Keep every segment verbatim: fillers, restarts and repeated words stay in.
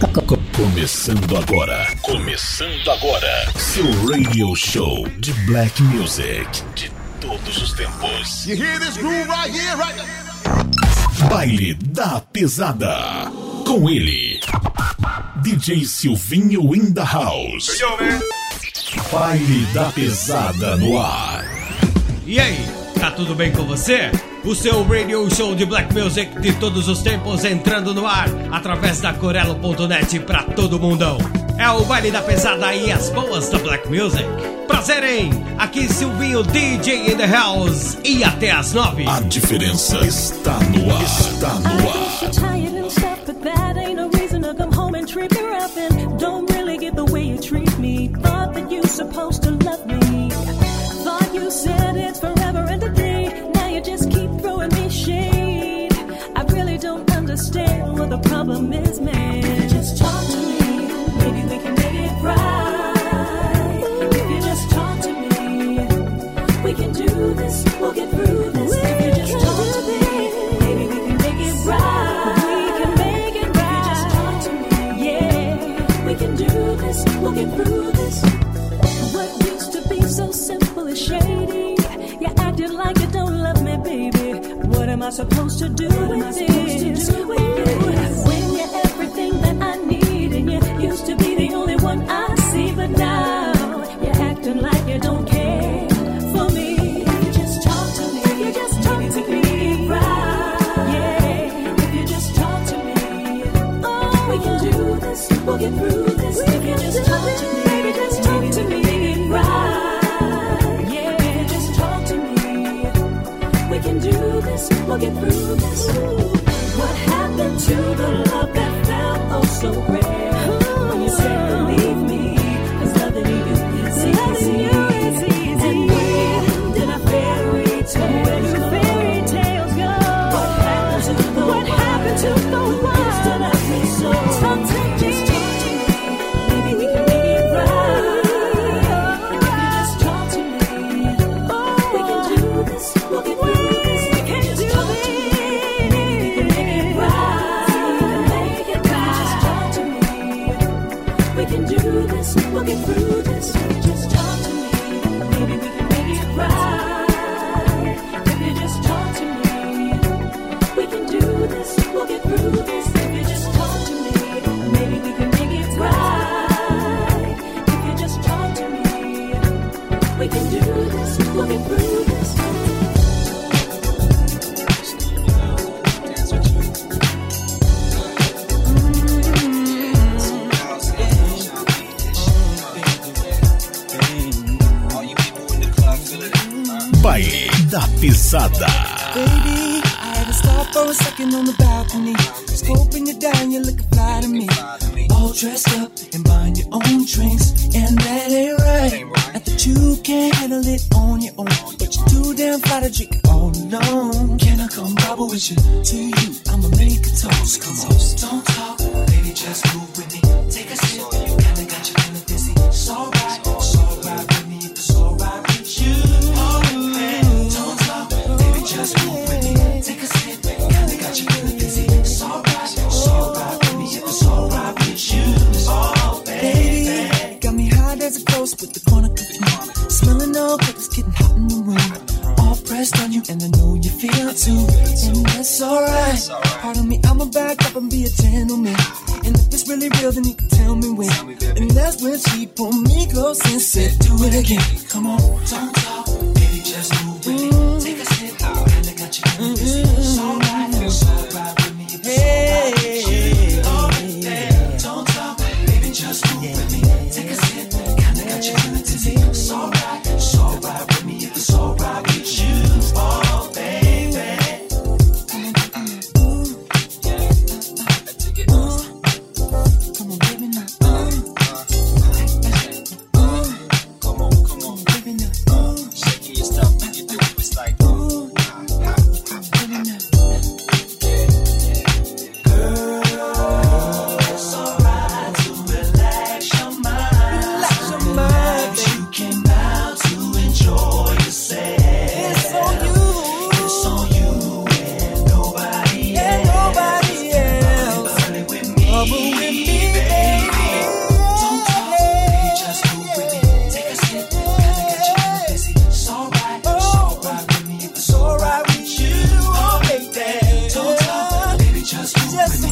Começando agora, começando agora, seu radio show de black music de todos os tempos. You hear this groove right here, right now? Baile da Pesada, com ele, D J Silvinho in the house. Yo, man. Baile da Pesada no ar. E aí, tá tudo bem com você? O seu radio show de black music de todos os tempos entrando no ar através da corelo ponto net pra todo mundão. É o Baile da Pesada e as boas da black music. Prazer, hein? Aqui Silvinho, D J in the house, e até as nove. A diferença está no ar, está no ar. Just keep throwing me shade. I really don't understand what the problem is, man. Just talk to me, maybe we can make it right. If you just talk to me, we can do this, we'll get through this. If you just talk to me, maybe we can make it right. We can make it right. If you just talk to me, yeah, we can do this, we'll get through this. What used to be so simple is shady. You acted like you don't love me, baby. What am I supposed to do with this? When you're everything that I need, and you used to be the only one I see, but now you're acting like you don't care for me. If you just talk to me, if you just talk to me, right? Yeah, if you just talk to me, oh, we can do this, we'll get through this. If you just talk to me, baby, just talk to me, right? We can do this, we'll get through this. What happened to the love that felt oh so rare? When you said believe me, cause loving you is easy. And when did our fairy tales go? Fairy tales go. What happened to the what happened to the one who stood up me so? Sometimes just talk to me, maybe we can make it right. If you just talk to me, we can do this, we'll get through. We'll get through this. Just talk to me. Maybe we can make it right. If you just talk to me, we can do this. We'll get through this. If you just talk to me, maybe we can make it right. If you just talk to me, we can do this. We'll get through this. Baile da Pesada. Baby, I had to stop for a second on the balcony. Scoping you down, you looking fly to me. All dressed up and buying your own drinks, and that ain't right. Not that you can't handle it on your own, but you're too damn fly to drink it all alone. Can I come bubble with you? To you, I'ma make a toast. Come on, don't talk, baby, just move with me. Take a sip, kinda got you feeling dizzy. It's alright, it's alright with me, it's alright with you. Just move with me, take a sip, kinda got you feeling dizzy. It's alright, it's alright with me, it's alright with you. Oh, baby, got me high as a ghost with the corner confused. Smelling all good, it's getting hot in the room. All pressed on you, and I know you feel it too. And that's alright. Pardon me, I'ma back up and be a gentleman. And if it's really real, then you can tell me when. And that's when she pulled me close and said, do it again. Come on, don't talk, baby, just move with me. Take a sip. Mm-hmm. It's alright, it's alright with me, it's alright with you. Oh, don't talk, baby, just move with me. Take a sip, kinda got you feeling dizzy. It's alright, it's alright with me, it's alright with you. Oh, baby. Ooh, yeah, I dig it. Ooh, come on, baby, now. Ooh, ooh, come on, come on, baby, now. Ooh, shaking your stuff when you do it, it's like ooh. Trouble with me.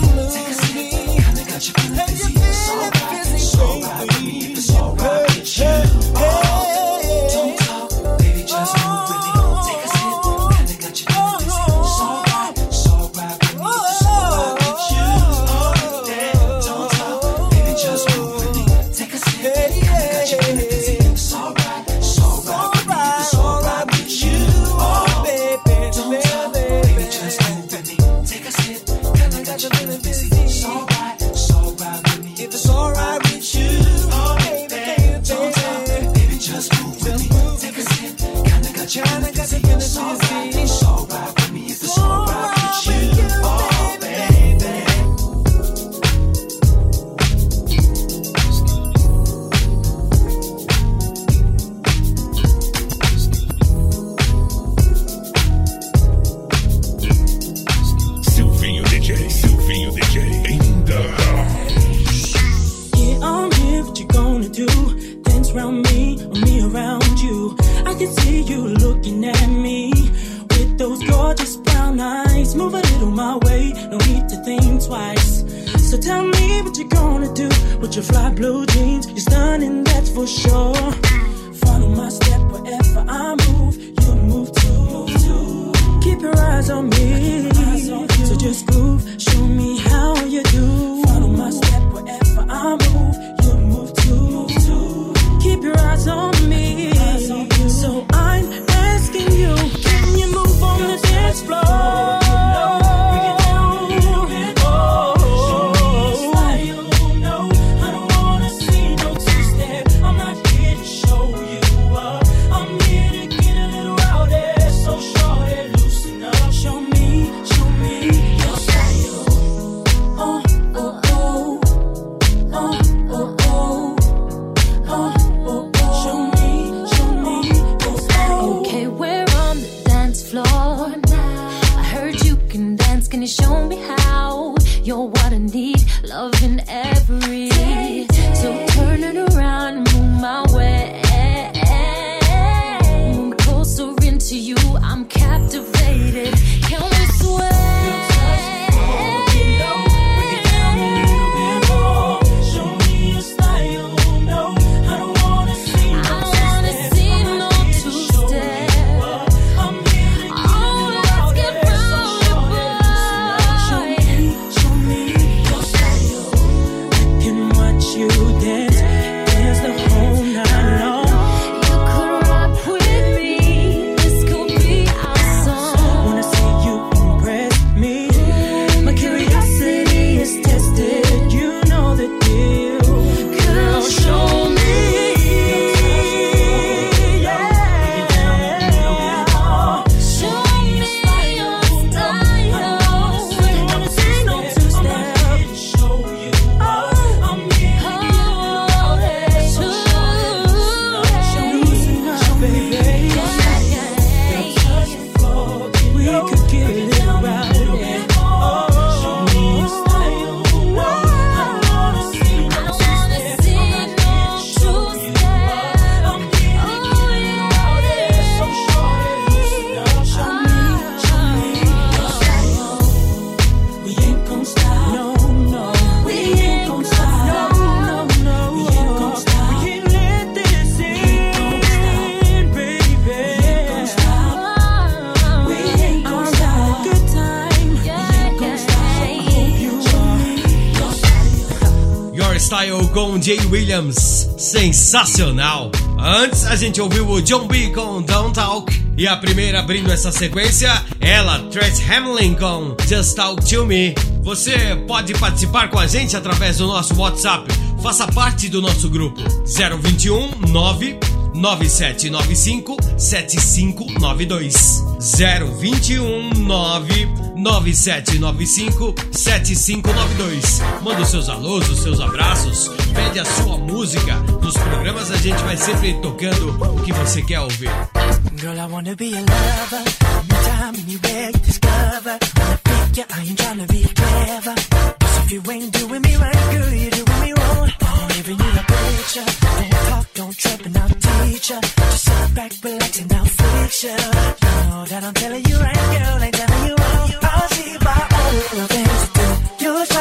Com Jay Williams, sensacional. Antes a gente ouviu o John B com Don't Talk, e a primeira abrindo essa sequência, ela, Trace Hamlin com Just Talk to Me. Você pode participar com a gente através do nosso WhatsApp. Faça parte do nosso grupo zero vinte e um, nove nove sete nove cinco, sete cinco nove dois zero vinte e um, nove nove sete nove cinco, sete cinco nove dois. Manda os seus alôs, os seus abraços, pede a sua música. Nos programas a gente vai sempre tocando o que você quer ouvir. Girl, I wanna be a lover. Anytime, anywhere you discover. When I pick you, I ain't tryna be clever. Cause if you ain't doing me right, girl, you're doing me wrong. I'm giving you a picture. Don't talk, don't trip, and I'll teach you. Just sit back, relax, and I'll fix you. You know that I'm telling you right, girl, ain't telling you wrong. I'll see by all the things you do. You're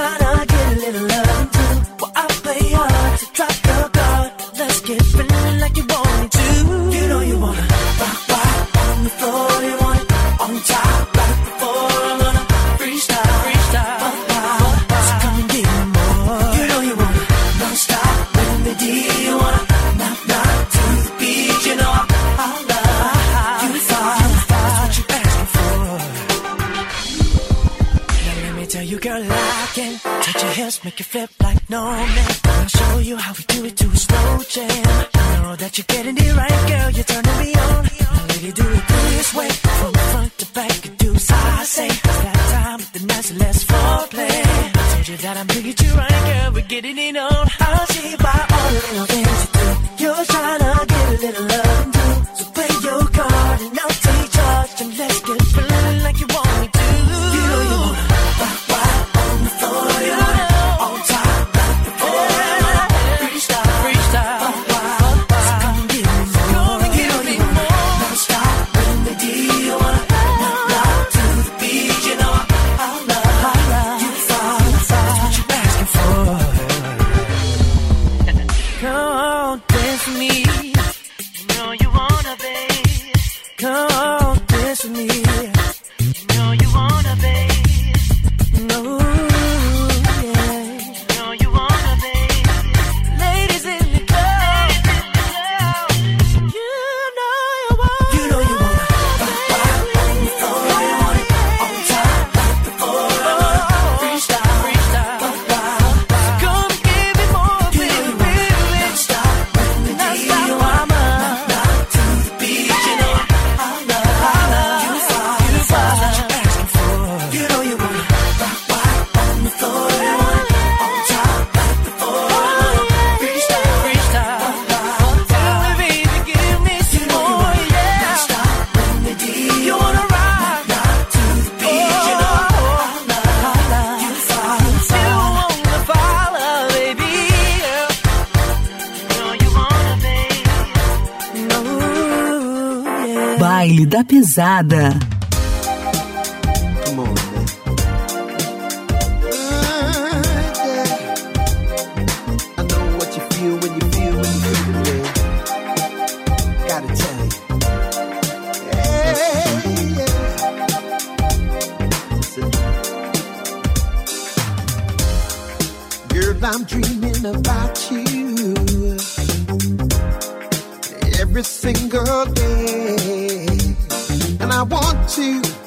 hips make you flip like no man. I'll show you how we do it to a slow jam. I know that you're getting it right, girl. You're turning me on. Now, lady, do it this way, from front to back. You do as I say. It's that time with the nice and less foreplay. I told you that I'm bringing you right, girl. We're getting it on. I'll see by all the little things you do. You're trying to get a little love too. So play your card and I'll take charge. And let's get feeling like you want me to. You know you wanna rock, rock on the floor. You wanna on top, like the floor. Freestyle, freestyle, rock, rock, rock. So come and give me more. Come and give me more. Never stop when the D. You wanna rock, rock to the beat. You know I love, I love you fall, you fall. That's what you're asking for. Come on, dance with me. You know you wanna, babe. Come on, dance with me. You know you wanna, babe. No, yeah. You know you wanna, babe. Ladies in the club. You know you wanna. You know you wanna. Rock, rock on the floor. You want it on top, like the floor. Freestyle, freestyle, rock, rock, rock. So come give me more, baby, baby. Stop when the D. You wanna knock to the beat. You know I love, I love you fall, you fall. That's what you're asking for. You know you wanna rock, rock on the floor. You want it on top, like the floor. Freestyle, freestyle, rock, rock, rock. Baby, give me some more, yeah. Stop when the D. You wanna rock, knock to the beat. You know I love, I love you fall, you fall. You wanna follow, baby. You know you wanna, babe. No, yeah. Baile da Pesada. Come on, man. I know what you feel when you feel when you feel it, man. Gotta tell you. Hey, yeah. Listen. Girl, I'm dreaming about you every single day. And I want to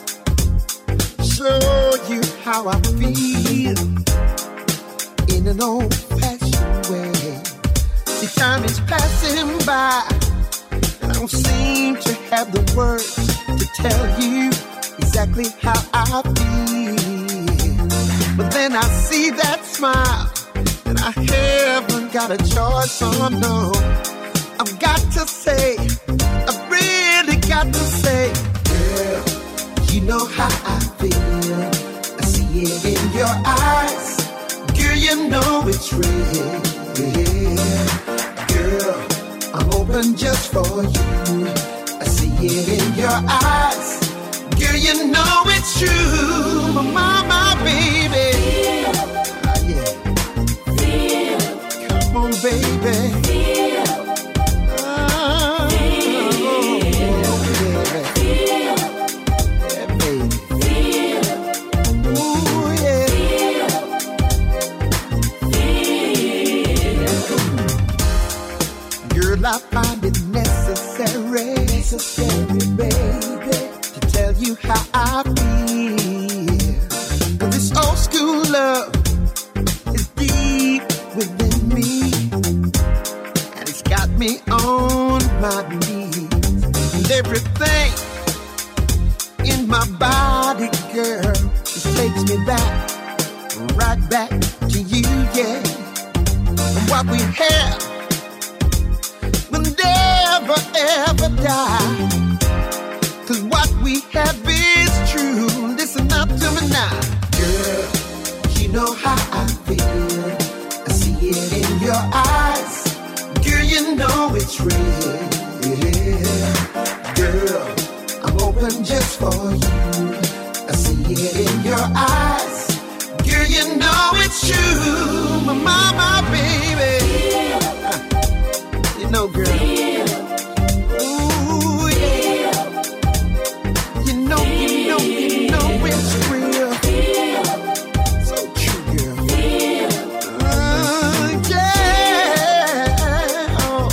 show you how I feel in an old-fashioned way. See, time is passing by, and I don't seem to have the words to tell you exactly how I feel. But then I see that smile, and I haven't got a choice, oh no. I've got to say, I've really got to say, girl, you know how I feel. I see it in your eyes. Girl, you know it's real. Girl, I'm open just for you. I see it in your eyes. Girl, you know it's true. My mama, baby. Ah, yeah. Come on, baby. Ah, yeah, baby. Ooh, yeah. Girl, I find it necessary, necessary, baby, to tell you how I feel. 'Cause this old school love is deep within me, and it's got me on my knees. And everything in my body, girl, just takes me back, right back to you, yeah. And what we have will never ever die. 'Cause what we have is true. Listen up to me now. Girl, you know how I feel. I see it in your eyes. Girl, you know it's real. Girl, I'm open just for you. I see it in your eyes. Girl, you know it's true. My mama, baby. You know, girl. Ooh, yeah. You know, you know, you know it's real. So true, girl. Uh, yeah. Oh.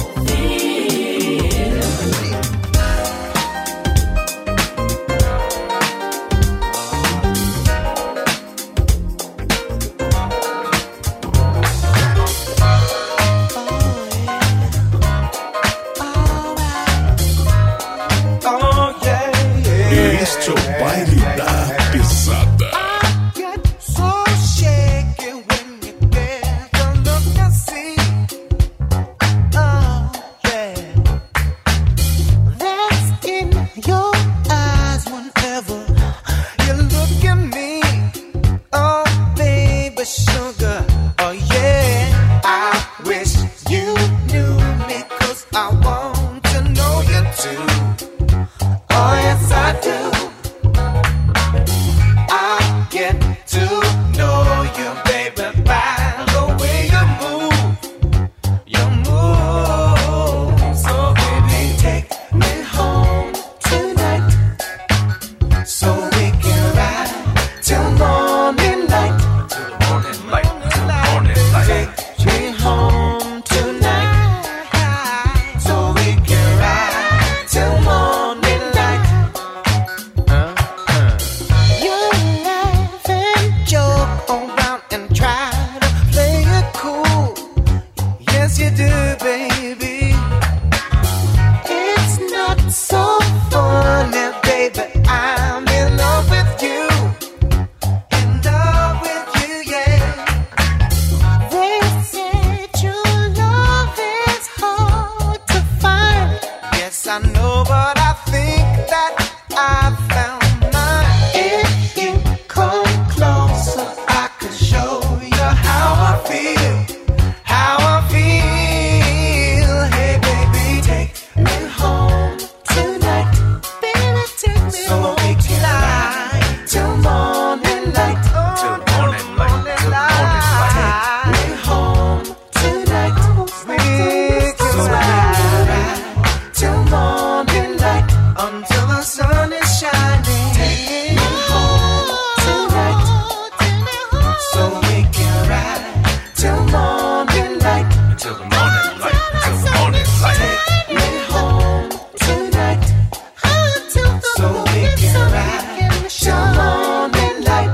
till the morning light, till the morning light. Take me home tonight, so we can ride the morning light.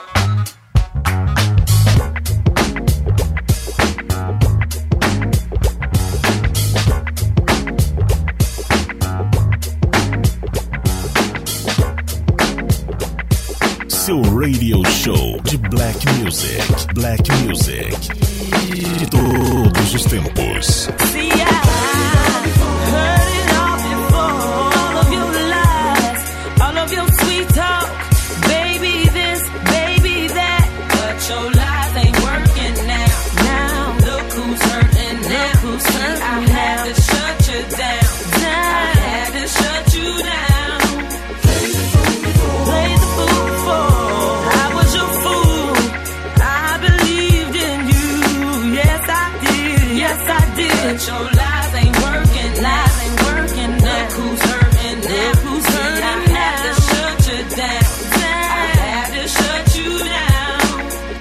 Seu radio show de black music, black music de todos os tempos. See, I heard it all before. All of your lies, all of your sweet talk, baby this, baby that. But your lies ain't working now. Now look who's hurting now. Look who's hurting I now. Had to shut you down. down. I had to shut you down. Play the fool before. Play the fool before. I was your fool. I believed in you. Yes, I did. Yes, I did. But your lies ain't working. Lies ain't working. Look who's hurting now. Look who's hurting I now. Had to shut you down. down. I had to shut you down.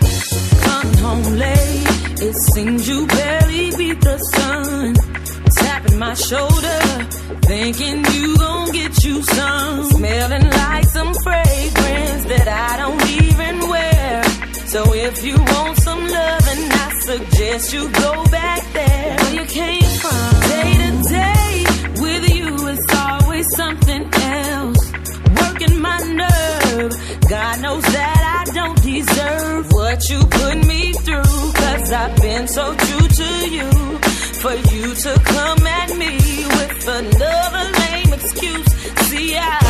Come home late. It seems you barely beat the sun. Tapping my shoulder, thinking you gon' get you some. Smelling like some fragrance that I don't even wear. So if you want some loving, I suggest you go back there where you came from. Day to day with you is always something else. Working my nerve, God knows that I don't deserve what you put me through. Cause I've been so true to you. For you to come at me with another lame excuse. See, I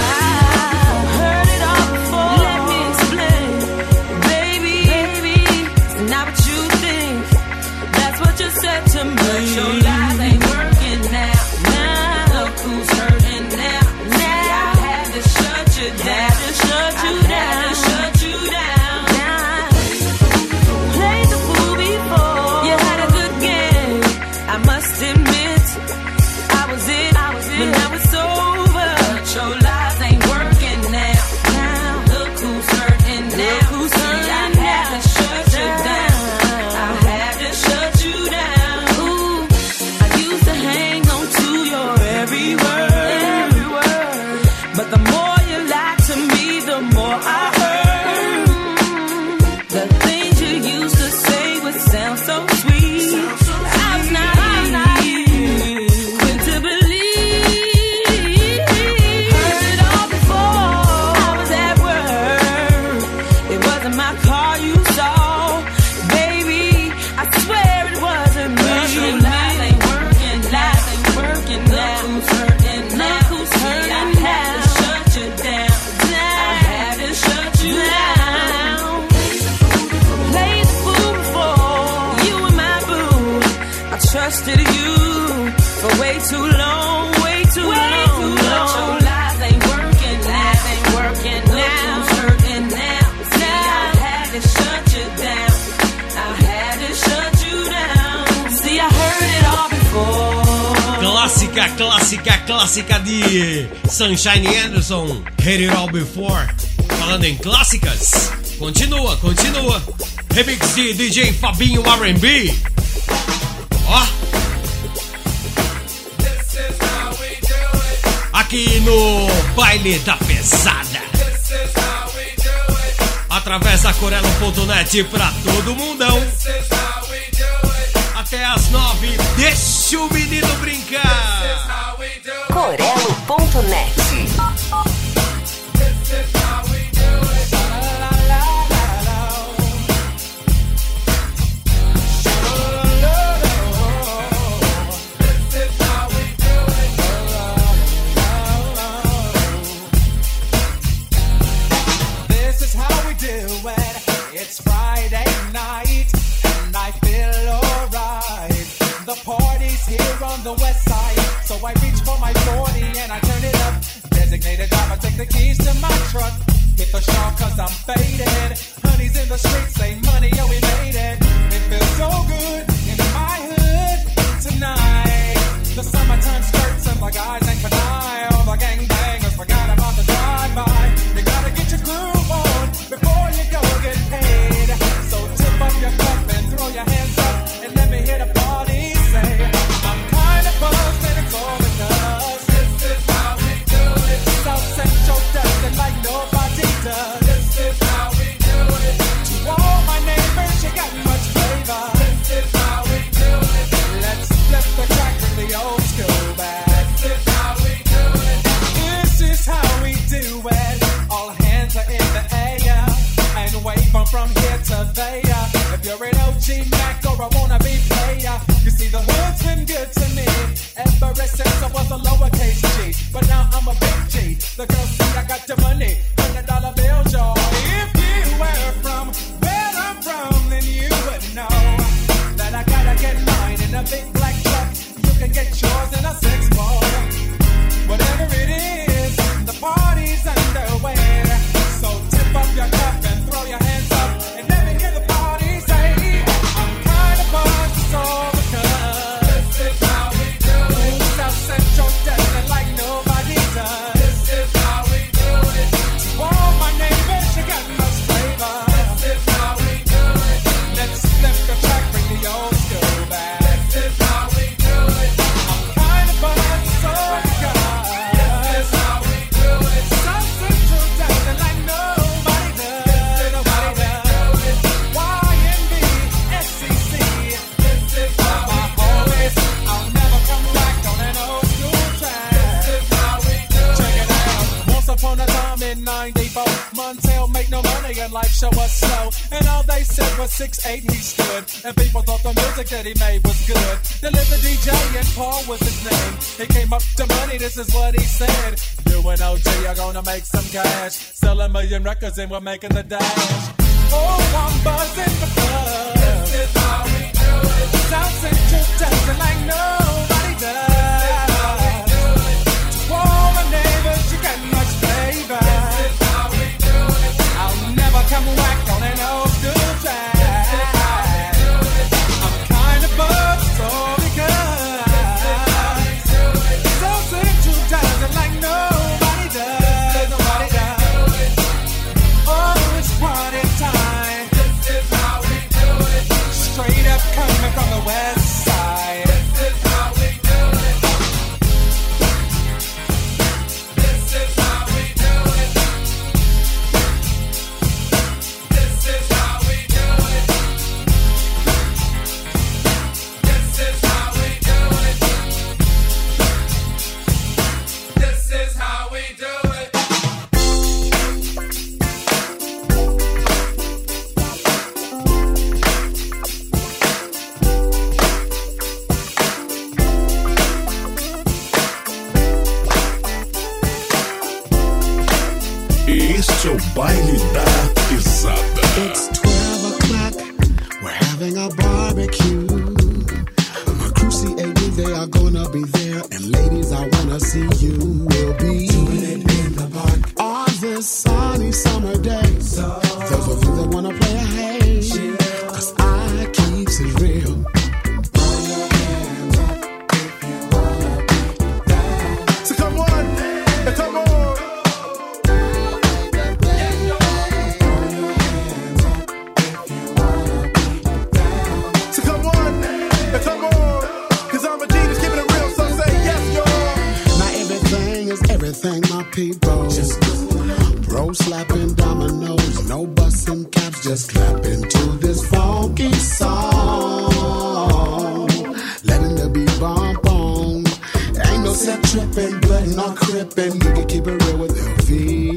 heard it all before. Let me explain. Baby, baby, it's not what you think. That's what you said to me. But your lies ain't working now. Now, look who's hurting now. Now, see, I had to shut you down. Had to shut you I down. Had to shut you down. Now, play the fool before. You had a good game. I must admit, I was it, I was it, but now it's over. But your lies ain't working now. Now, look who's hurting now. Look who's hurting See, I had now. To shut you down. I had to shut you down. Ooh, I used to hang on to your every word, every word. But the more you lied to me, the more I heard. The things you used to say would sound so sweet. I'm not quick to believe. Heard it all before. I was at work. It wasn't my car you saw, baby. I swear it wasn't me. But your lies ain't working. Lies ain't working now. Look who's hurting now. Look who's hurting now. I had to shut you down. I had to shut you down. Play the fool before. You were my boo. I trusted you for way too long, way too way long. Too long. But your lies ain't working, lies ain't working now. Look who's hurting now. See, I had to shut you down. I had to shut you down. See, I heard it all before. Clássica, clássica, clássica de Sunshine Anderson, Heard It All Before. Falando em clássicas, continua, continua. Remix de D J Fabinho R and B. Ó. Aqui no Baile da Pesada. Através da Corelo ponto net pra todo mundão. Até as nove, deixa o menino brincar. Corelo ponto net. It's Friday night and I feel alright. The party's here on the west side, so I reach for my forty and I turn it up. Designated driver, take the keys to my truck. Hit the shop cause I'm faded. Honey's in the streets, say money, yo, we made it. It feels so good in my hood tonight. The summertime skirts and the guys ain't can I. All the gangbangers forgot about the drive-by. You gotta get your groove on before you go get paid. So tip up your cup and throw your hands up and let me hear the party be Mac or I wanna be player. You see, the hood's been good to me ever since I was a lowercase G. But now I'm a big G. The girls see I got the money, hundred dollar bills, y'all. If you were from where I'm from, then you would know that I gotta get mine in a big black truck. You can get yours in a six four. Whatever it is, the party's underway. So tip up your cup and throw your hands up and let me hear the party say, I'm kind of buzzed, it's all because this is how we do it. South Central does it like nobody does. This is how we do it. To all my neighbors, you got much flavor. This is how we do it. Let's flip the track, bring the old school back. This is how we do it. I'm kind of buzzed, it's all because this is how we do it. South Central does it like nobody does. This is how we do it. Y M B, S C C. This is how we do it. I'll never come back on an old school track. This is how we do it. Check it out. Once upon a time in ninety-four, Montel make no money and life show was slow. And all they said was six eight he stood. And people thought the music that he made was good. They lived the D J and Paul was his name. He came up to money, this is what he said. You and O G are gonna make some cash. Sell a million records and we're making the dash. Oh, I'm buzzing because this is how we do it. South Central does it like nobody does. To all my neighbors, you got much flavor. This is how we do it. I'll never come back on an old school track. This is how we do it. I'm kind of buzzed, so because South Central does it like nobody does. Nobody does. Oh, it's party time. This is how we do it. Straight up coming from the west side. This is how we do it. This is how we do it. This is how we do it. This is how we do it. This is how we do it. Este é o baile da pesada. It's twelve o'clock, we're having a barbecue. My crew C A D, they are gonna be there. And ladies, I wanna see you. We'll be doing it in the park on this sunny summer day. Those of you that wanna play a hey, cause I keeps it real. So come on, come on. So come on, come on, cause I'm a genius, keeping it real, so say yes, y'all. Now everything is everything, my people. Just bro slapping dominoes, no busting caps, just clapping to this funky song. Letting the beat bump on. Ain't no set tripping, blood not crippin'. You can keep it real with L V.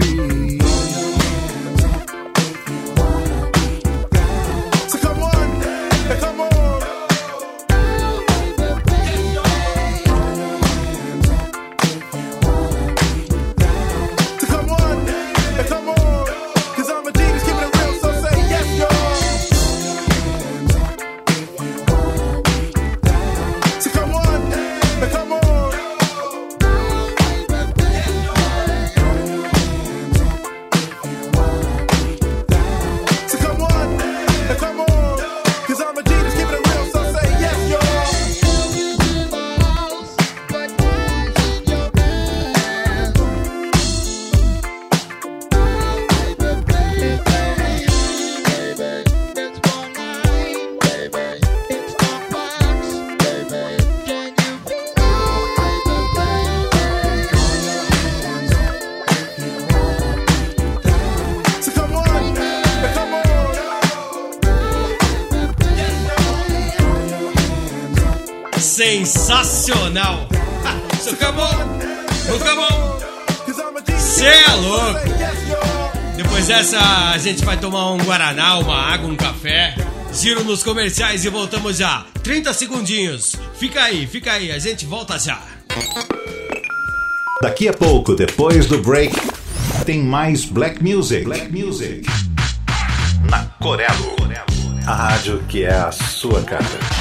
So come on, come on. So come on, come on. Cause I'm a genius, keeping it real, so say yes, y'all. So come on, come on. So come on, come on. Cause I'm a genius, keeping it real, so say yes, y'all. So come on, come on. Sensacional! Ah, so come on! So come on! Cause I'm a genius, Cê é louco! say yes, y'all. Depois dessa, a gente vai tomar um guaraná, uma água, um café. Giro nos comerciais e voltamos já. trinta segundinhos. Fica aí, fica aí, a gente volta já. Daqui a pouco, depois do break, tem mais Black Music. Black Music. Na Corelo. A rádio que é a sua casa.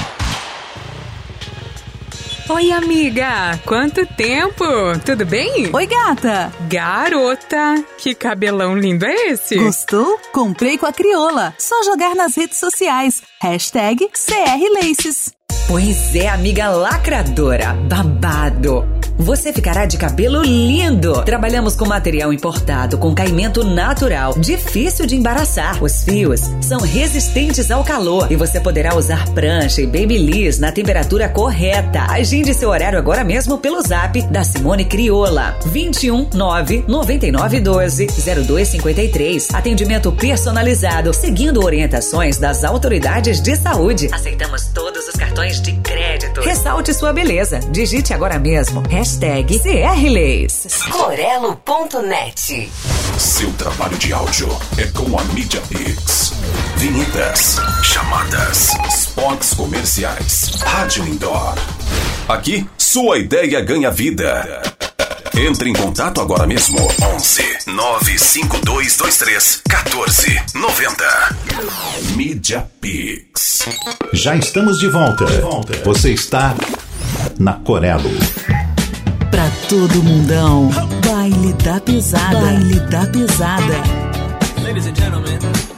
Oi, amiga! Quanto tempo? Tudo bem? Oi, gata! Garota! Que cabelão lindo é esse? Gostou? Comprei com a Crioula. Só jogar nas redes sociais. Hashtag C R Laces. Pois é, amiga lacradora. Babado! Você ficará de cabelo lindo! Trabalhamos com material importado, com caimento natural, difícil de embaraçar. Os fios são resistentes ao calor e você poderá usar prancha e babyliss na temperatura correta. Agende seu horário agora mesmo pelo zap da Simone Crioula. vinte e um, nove, noventa e nove, doze, zero dois cinquenta e três. Atendimento personalizado, seguindo orientações das autoridades de saúde. Aceitamos todos os cartões de crédito. Ressalte sua beleza. Digite agora mesmo. Hashtag C R Laces. Corelo ponto net. Seu trabalho de áudio é com a Media Pix. Vinhetas, chamadas, spots comerciais, rádio indoor. Aqui, sua ideia ganha vida. Entre em contato agora mesmo. onze, nove cinco dois dois três, um quatro nove zero. Media Pix. Já estamos de volta. de volta. Você está na Corelo. Pra todo mundão, baile da pesada, baile da pesada. Ladies and gentlemen,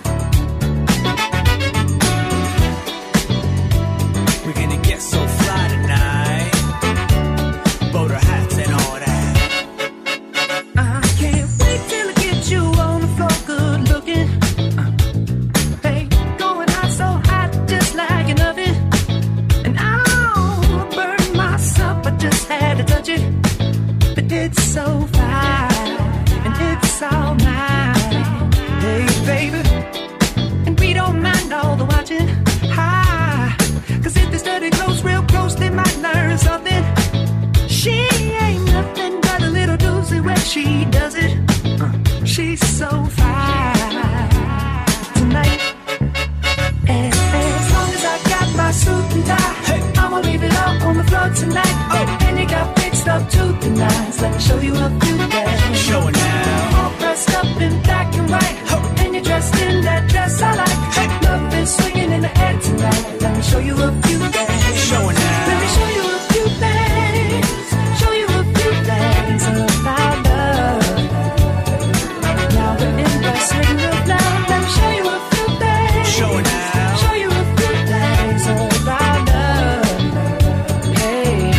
we're gonna get so fly tonight. Boater hats and all that. I can't wait till I get you on the floor, good looking. Uh, hey, going hot, so hot, just like an oven. And I'll burn myself, I just had to touch it. It's so fine, and it's all mine. Hey, baby, and we don't mind all the watching. Hi, cause if they study close, real close, they might learn something. She ain't nothing but a little doozy when she does it. Uh, she's so fine tonight. And as long as I got my suit and tie, hey, I'ma leave it all on the floor tonight. Oh. And you got fixed up to the nines. Let me show you a few things. Show it now. All dressed up in black and white. Oh. And you're dressed in that dress I like. Hey. Love is swinging in the air tonight. Let me show you a few things. Show it now. Let me show you a few things. Show you a few things about love. Now we're in the swing of love. Let me show you a few things. Show it now. Show you a few things about love. Hey,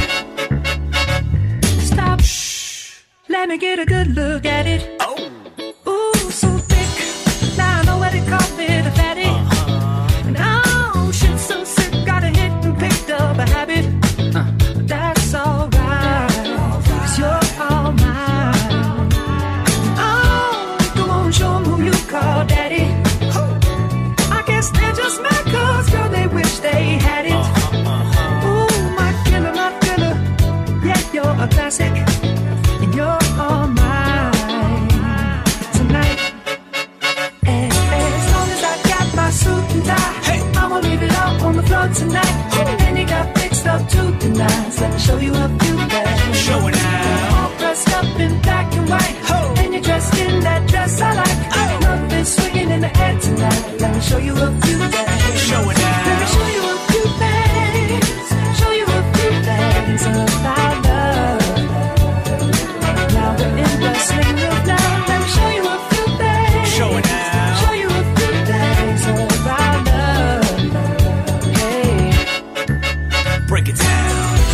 stop. Shh. Let me get a good look at it. Oh. Ooh, so thick. Now I know what it called it, a fatty. Uh-huh. And oh, shit, so sick. Got a hit and picked up a habit. Uh. But that's alright. Cause you're all mine. Oh, go on, show 'em who you call daddy. I guess they're just mad cause, girl, they wish they had it. Ooh, my killer, my killer. Yeah, you're a classic. And you're all mine tonight. And as long as I got my suit and tie, hey, I'ma leave it all on the floor tonight. And you got fixed up to the nines. Let me show you a few things. Show it now. All dressed up in black and white. Oh. And you're dressed in that dress I like. Oh. Love is swinging in the air tonight. Let me show you a few things. Show it now. Let me show you a few things. Show you a few things about love. Now we're in the swing of love. Let me show you a few things. Show it now. Show you a few things about love. Hey, break it down.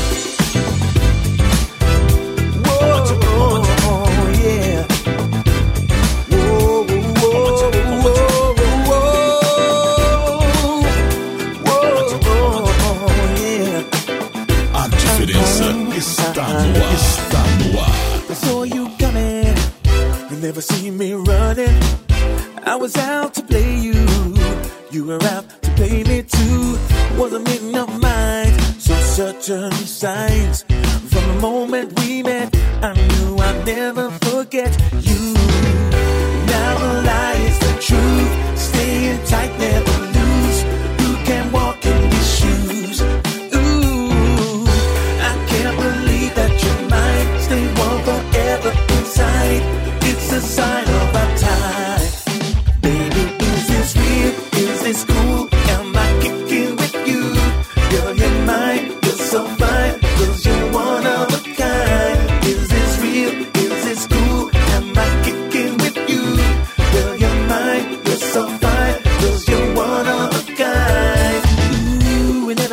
Está no ar, está no ar. I saw you coming, you never seen me running. I was out to play you, you were out to play me too. Wasn't meeting of minds, so certain signs. From the moment we met, I knew I'd never forget you. Now the lie is the truth, staying tight, never lose. You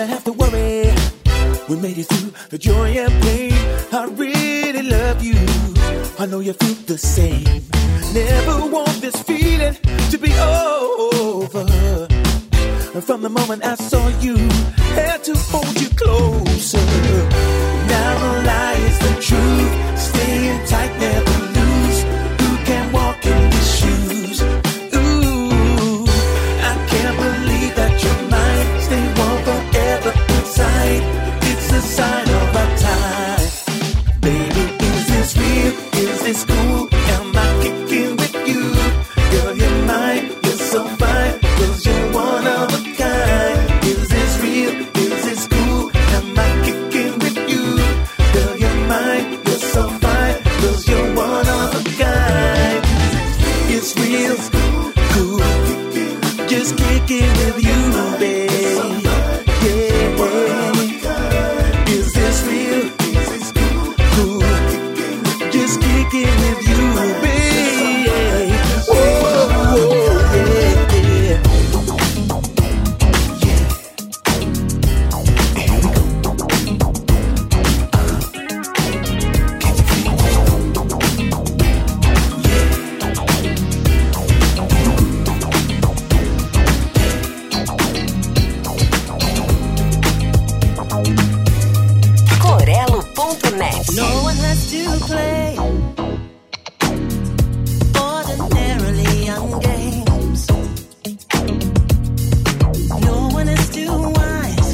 have to worry. We made it through the joy and pain. I really love you. I know you feel the same. Never want this feeling to be over. From the moment I saw you, had to hold you closer. Now lies the truth. Staying tight, never lose. Who can walk in these shoes? Ooh, I can't believe that you're mine. Stay warm forever inside. It's a sign of our time. Baby, is this real? Is this cool? Am I kicking with you? Girl, you're mine. You're so fine. 'Cause you're one of a kind. Is this real? Is this cool? Am I kicking with you? Girl, you're mine. You're so fine. 'Cause you're one of a kind. It's real, cool. Just kicking with you, babe. Yeah. Is this real? Cool. Just kicking with you, babe. Whoa, yeah. Corelo ponto net. No one has to play ordinarily young games. No one is too wise.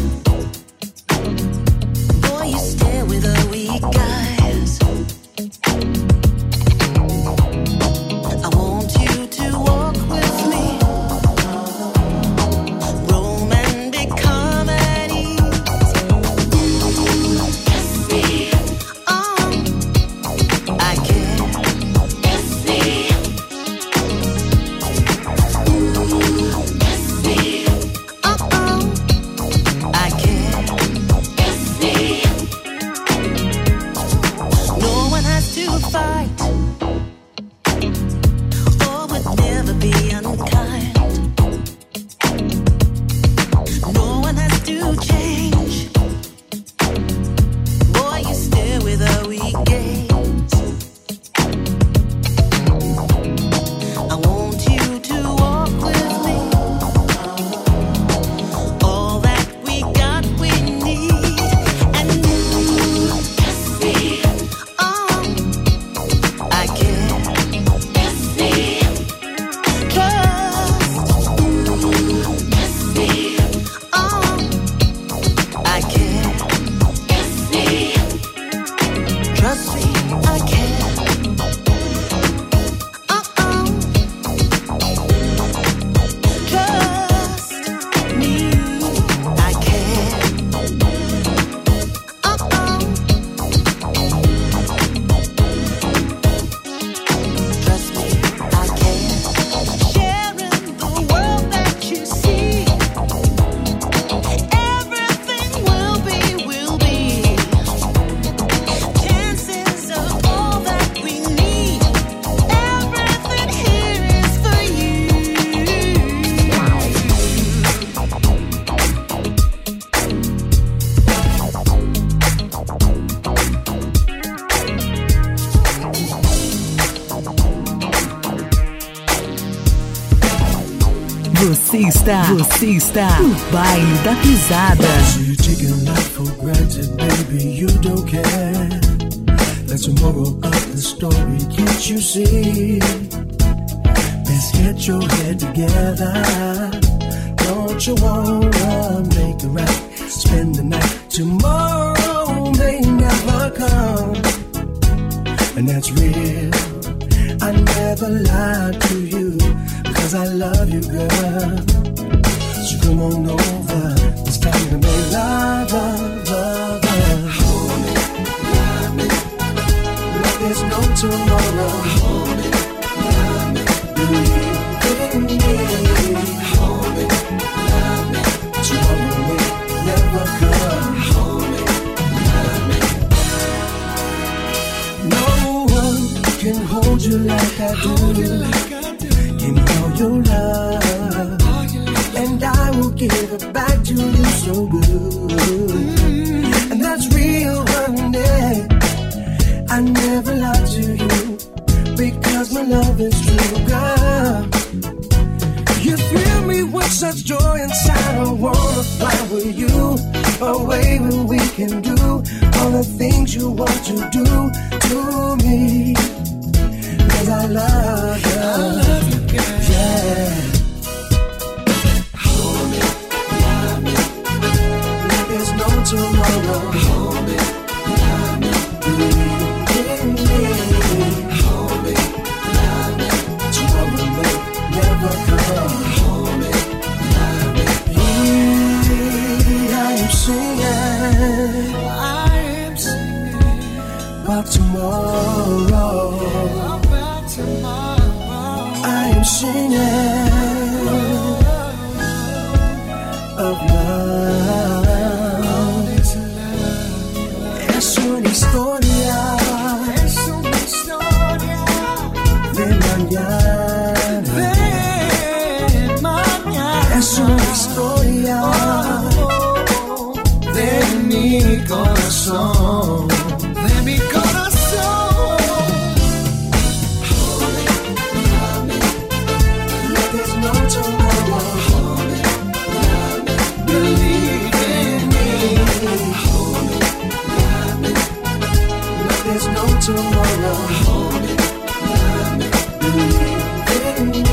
Boy, you stay with the weak guys. I want you to walk with me. Romantic comedies. Oh, I care. Uh-oh, I care. No one has to fight or would never be unkind. No one has to change. Boy, you stare with a weak gaze. I want you to walk with me. All that we got, we need. And ooh, oh, I care. Trust. Oh, I care. Trust me, I care. Uh-oh. Trust me, I care. Uh-oh. Trust me, I care. Sharing the world that you see. Everything will be, will be. Chances of all that we need. Everything here is for you. Você está, você está no Baile da Pisada. So you take your life for granted, baby, you don't care. That's the moral of the story, can't you see? Best get your head together. Don't you wanna make it right? Spend the night, tomorrow may never come. And that's real, I never lied to you, because I love you, girl. So come on over, it's time to make love, love, love, love. Hold me, love me, like there's no tomorrow. Hold me, love me, believe in me. Hold me, love me, tomorrow may never come. Hold me, love me. No one can hold you like I do. Give me all your love, and I will give it back to you so good. And that's real, honey. I never lied to you because my love is true, girl. You thrill me with such joy inside. I wanna fly with you away where we can do all the things you want to do to me. Cause I love you. I love you, girl. Yeah. Hold me, love me. Like there's no tomorrow. Hold me, love me. Believe in me. Hold me, love me. Tomorrow may never come. Hold me, love me. Yeah, I am singing. I am singing about tomorrow. About tomorrow. I am singing of love. Es una historia. Es una historia de mañana. De mañana. Es una historia de mi corazón. De mi corazón. Hold me, love me. Like there's no tomorrow. Hold me, love me. Believe in me. Hold me, love me. Like there's no tomorrow. Hold me, love me. Believe in me.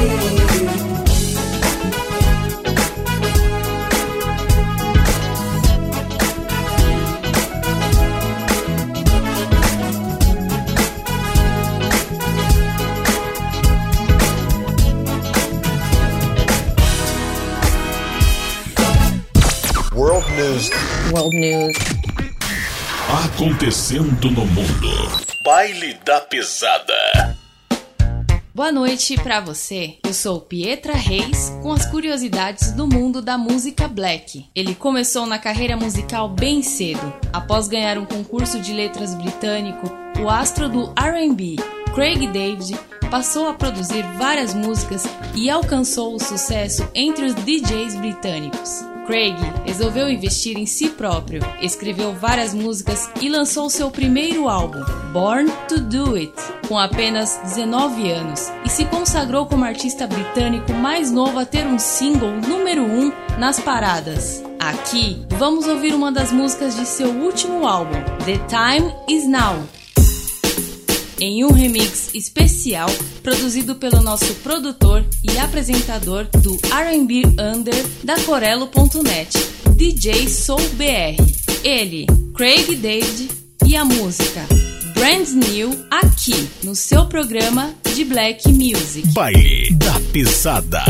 World News. World News. Acontecendo no mundo. Baile da Pesada. Boa noite pra você. Eu sou Pietra Reis com as curiosidades do mundo da música black. Ele começou na carreira musical bem cedo. Após ganhar um concurso de letras britânico, o astro do R and B, Craig David, passou a produzir várias músicas e alcançou o sucesso entre os D Js britânicos. Craig resolveu investir em si próprio, escreveu várias músicas e lançou seu primeiro álbum, Born to Do It, com apenas dezenove anos, e se consagrou como artista britânico mais novo a ter um single número um nas paradas. Aqui, vamos ouvir uma das músicas de seu último álbum, The Time Is Now, em um remix especial produzido pelo nosso produtor e apresentador do R and B Under da Corelo ponto net, D J Soul B R. Ele, Craig David, e a música Brand New aqui no seu programa de Black Music. Baile da Pesada.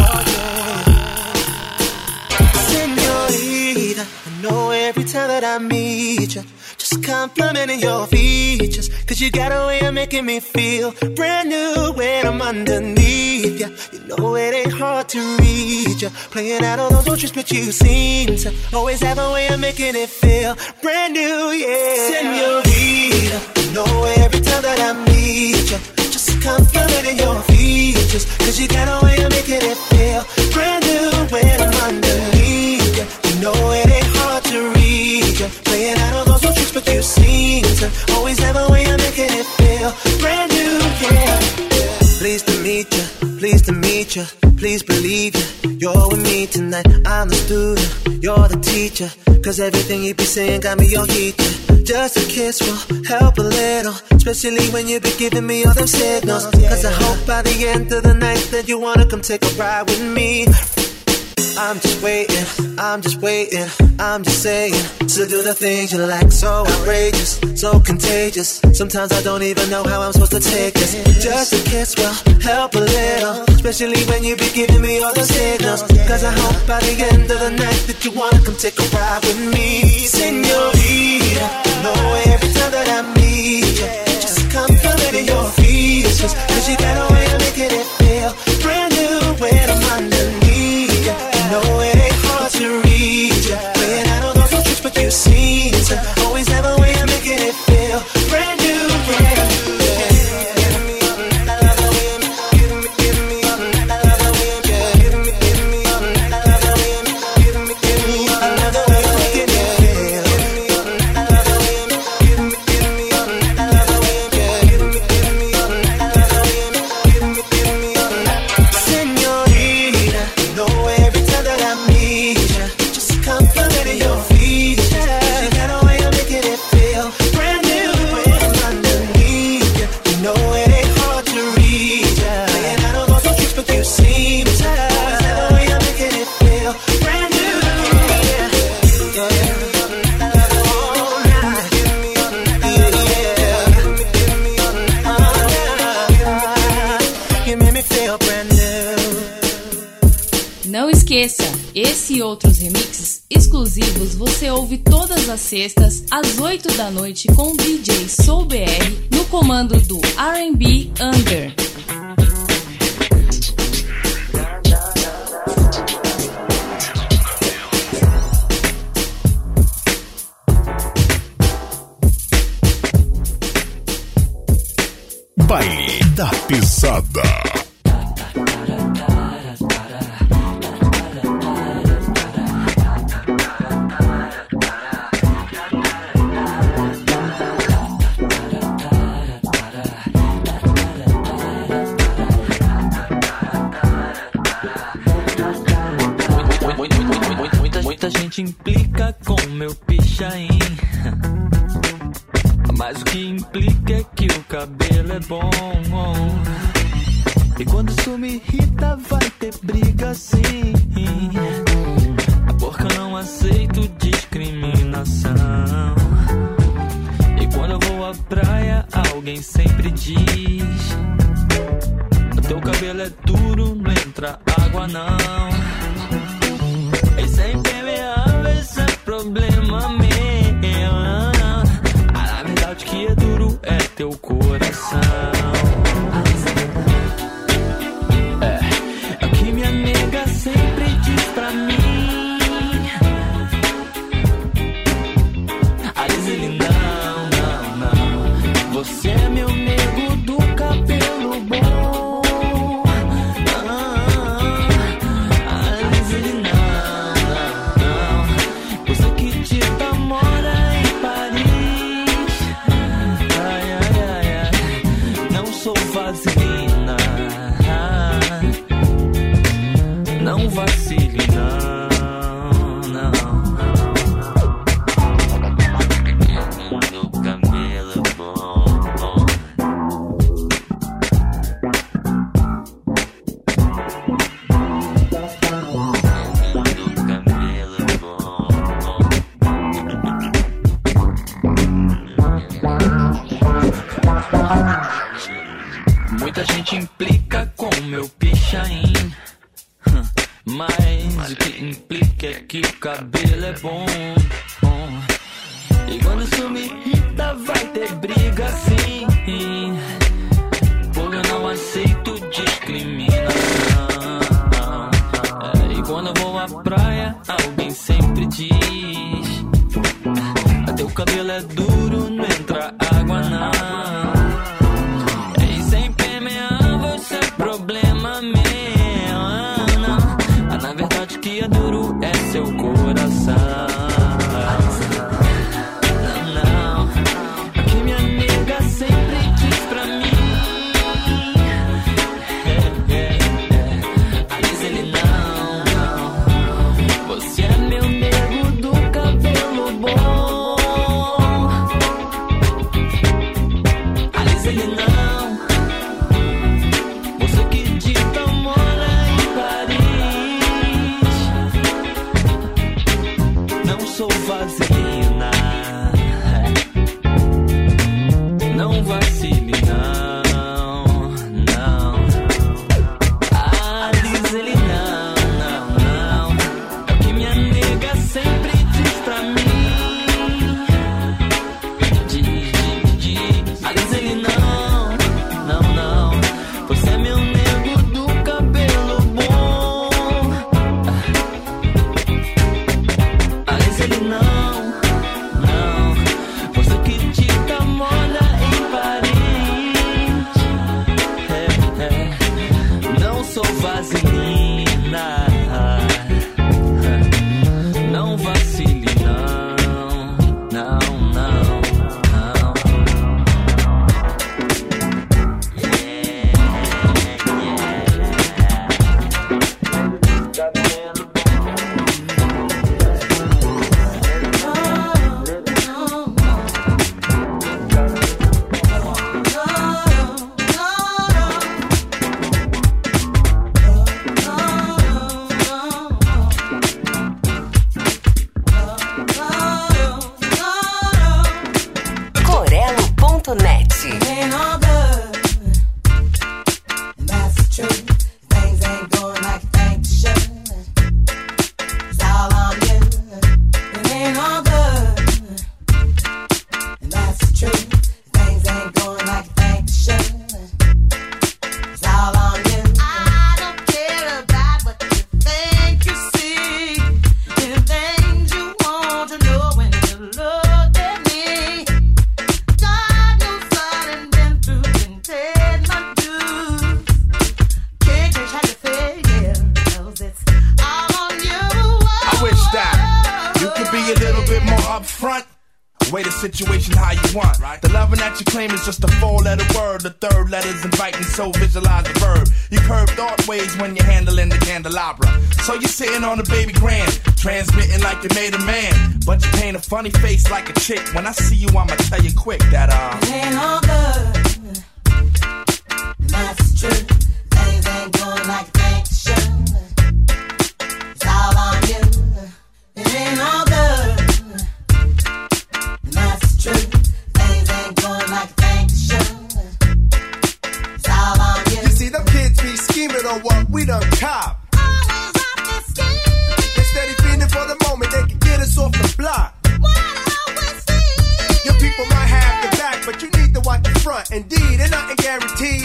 Señorita, I know every time that I meet you, just complimenting your features, cause you got a way of making me feel brand new when I'm underneath ya. You know it ain't hard to read ya, playing out all those tricks, but you seem to always have a way of making it feel brand new, yeah. Señorita, I know every time that I meet ya, just complimenting your features, cause you got a way of making it feel brand new when I'm underneath ya. You know it ain't hard to read ya, playing out all those tricks, but you seem to always have a way of making it feel brand new, yeah. Pleased to meet ya, pleased to meet ya, please believe ya, you're with me tonight. I'm the student, you're the teacher, cause everything you be saying got me on heat, yeah. Just a kiss will help a little, especially when you be giving me all them signals, cause I hope by the end of the night that you wanna come take a ride with me. I'm just waiting, I'm just waiting, I'm just saying, so do the things you like, so outrageous, so contagious, sometimes I don't even know how I'm supposed to take this. Just a kiss will help a little, especially when you be giving me all the signals, cause I hope by the end of the night that you wanna come take a ride with me. Señorita, I know every time that I meet you, just complimenting your features, cause you got a way of making it feel brand new when I'm underneath you. No, it ain't hard to read ya, playing out all those tricks, but you seem to always have a way of making it feel brand new, yeah. Give me another way, give me, give me another way, give me, give me another way, give me, give me another way. esqueça, esse e outros remixes exclusivos você ouve todas as sextas às oito da noite com o D J Soul B R no comando do R and B Under. Baile da Pesada. Muita gente implica com meu pichain, mas o que implica é que o cabelo é bom. E quando isso me irrita vai ter briga sim, porque eu não aceito discriminação. E quando eu vou à praia alguém sempre diz: o teu cabelo é duro, não entra água não. Isso é impermeável, isso é problema meu. A verdade que é duro é teu coração. É, é o que minha nega sempre diz pra mim. Aliás, ele não, não, não. Você é meu nego do cabelo bom. Vaselina, não vacile não, não. Meu cabelo é bom, bom. Meu cabelo é bom, bom. Muita gente implica com meu pichain, mas o que implica é que o cabelo é bom. E quando isso me irrita vai ter briga sim, porque eu não aceito discriminação. E quando eu vou à praia alguém sempre diz: teu cabelo é duro, não entra água não. Problema meu, mas na verdade que é duro é seu coração. Não, não, o que minha nega sempre diz pra mim. É, é, é. Aliás, ele não, não. Você é meu nego do cabelo bom. Aliás, ele não. Sou vaselina, não vacile não, não. Ah, diz ele não, não, não. É o que minha nega sempre diz pra mim. Diz, diz, diz. Ah, diz ele não, não, não. Você é meu nego do cabelo bom. Ele não, bit more upfront. Way the situation how you want. Right. The loving that you claim is just a four-letter word. The third letter's inviting, so visualize the verb. You curve thought ways when you're handling the candelabra. So you're sitting on a baby grand, transmitting like you made a man. But you paint a funny face like a chick. When I see you, I'ma tell you quick that uh it ain't all good. And that's true. Things ain't going like you think it should. It's all on you. It ain't all good. That's true. Things ain't going like you think it should. It's all on you. You see, them kids be scheming on what we done cop. Always off the scheme. Instead of feeding for the moment, they can get us off the block. Your people might have the back, but you need to watch the front. Indeed, and nothing guaranteed.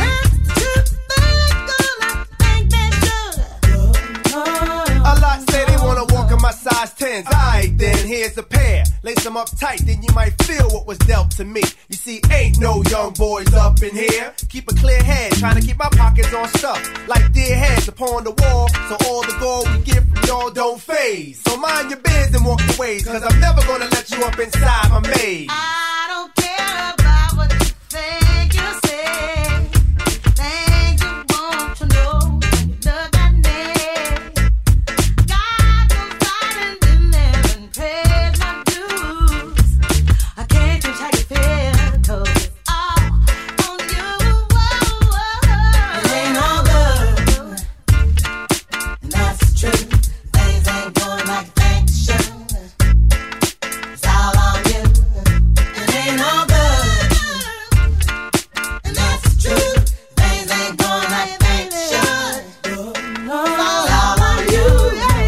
A lot say they wanna walk in my size tens. Alright then, here's a pair. Lace them up tight, then you might feel what was dealt to me. You see, ain't no young boys up in here. Keep a clear head, trying to keep my pockets on stuff. Like dear heads upon the wall, so all the gold we get from y'all don't phase. So mind your biz and walk your ways, cause I'm never gonna let you up inside my maze. I don't care about what you think you say. Things you want to know. Look at me. God knows I done been there and paid my dues. I can't change how you feel, cause it's all on you. Whoa, whoa. It ain't all good. And that's true. Things ain't going like you think they should. It's all on you. It ain't all good. And that's true. Things ain't going like you think they should. It's all on you.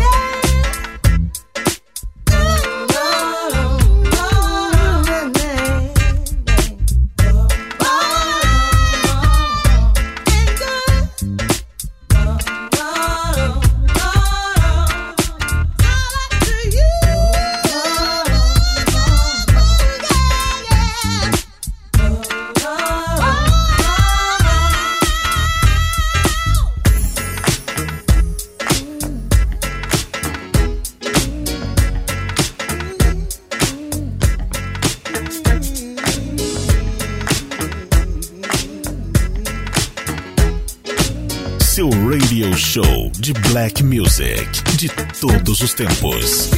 Seu radio show de black music de todos os tempos.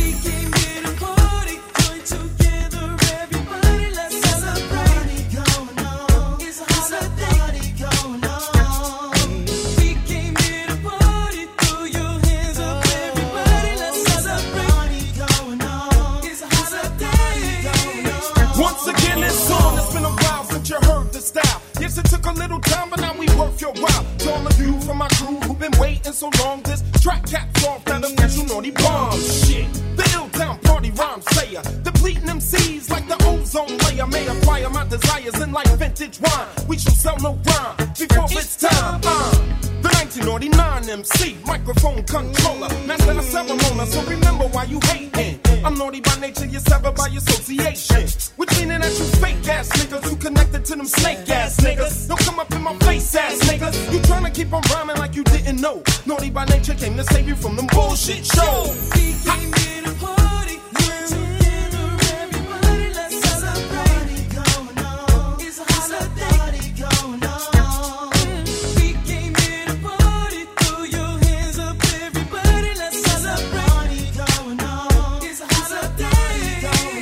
Once again, this song, it's been a while since you heard the style. Yes, it took a little time, but now we worth your while. To all of you from my crew who've been waiting so long, this track caps off that official naughty bomb shit. The ill-town party rhyme slayer, depleting M Cs like the ozone layer. May acquire my desires in like vintage wine. We shall sell no rhyme before it's time. Uh, the nineteen ninety-nine M C, microphone controller, master of ceremony, so remember why you hating. I'm naughty by nature, you're severed by association. Which meaning that you fake ass niggas, you connected to them snake ass niggas. Don't come up in my face ass niggas. You tryna keep on rhyming like you didn't know. Naughty by nature came to save you from them bullshit shows. We came here to party. Together, everybody, let's celebrate. Going on. It's a holiday going on. We came here to party. Throw your hands up, everybody, let's celebrate. Going on. It's a holiday going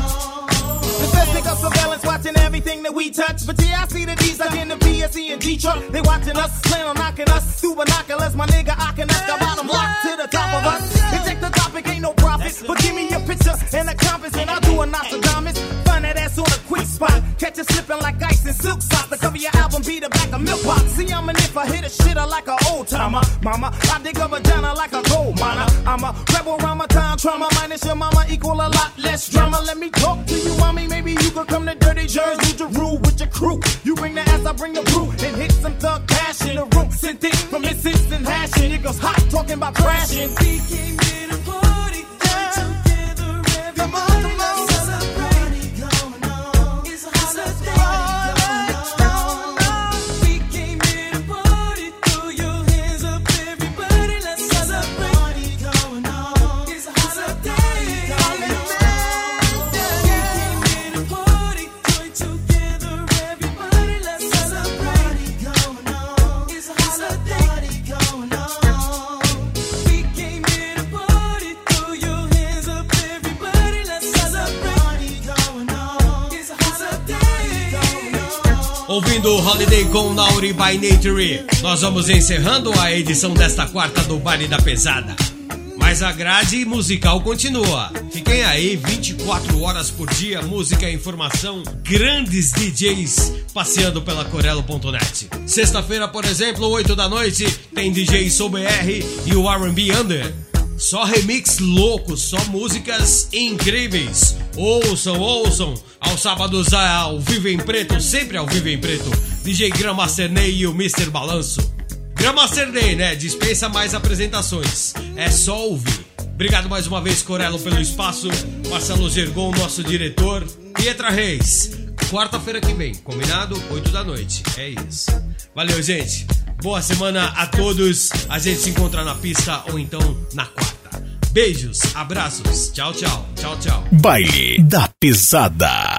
on. The best nigga surveillance watching everything that we touch. But yeah, I see the D's like in the P S E and G truck. They watching us, plan on knocking us through binoculars. My nigga, I can us, the bottom locked to the top of us. They take the topic, ain't no profit. But give me your picture and a compass, and I'll do a Nostradamus. Find that ass on a quick spot. Catch it slipping like ice and silk socks. The cover your album be the back of milk box. See, I'm an if I hit a shitter like an old timer. Mama, I dig a vagina like a gold miner. I'm a rebel around my time trauma. Minus your mama equal a lot less drama. Let me talk to you, mommy. Maybe you could come to Dirty Jersey. You to rule with your crew. You bring the ass, I bring the brew. And hit some thug passion. The room sent it from his instant hashing. Niggas hot talking about crashing. We came here to party. Together, everybody. Come on, come on. Celebrate. Going on. It's a holiday going on. We came here to party. Throw your hands up, everybody. Let's celebrate. Going on. It's a holiday going on. Ouvindo Holiday com Naughty by Nature, nós vamos encerrando a edição desta quarta do Baile da Pesada. Mas a grade musical continua. Fiquem aí, vinte e quatro horas por dia, música e informação, grandes D Js passeando pela Corelo ponto net. Sexta-feira, por exemplo, oito da noite, tem D J Soul B R e o R and B Under. Só remix louco, só músicas incríveis. Ouçam, ouçam. Aos sábados ao Vivo em Preto, sempre ao Vivo em Preto, D J Grandmaster Ney e o mister Balanço. Grandmaster Ney, né? Dispensa mais apresentações. É só ouvir. Obrigado mais uma vez, Corelo, pelo espaço. Marcelo Gergon, nosso diretor. Pietra Reis. Quarta-feira que vem, combinado? oito da noite. É isso. Valeu, gente. Boa semana a todos. A gente se encontra na pista ou então na quarta. Beijos, abraços. Tchau, tchau. Tchau, tchau. Baile da Pesada.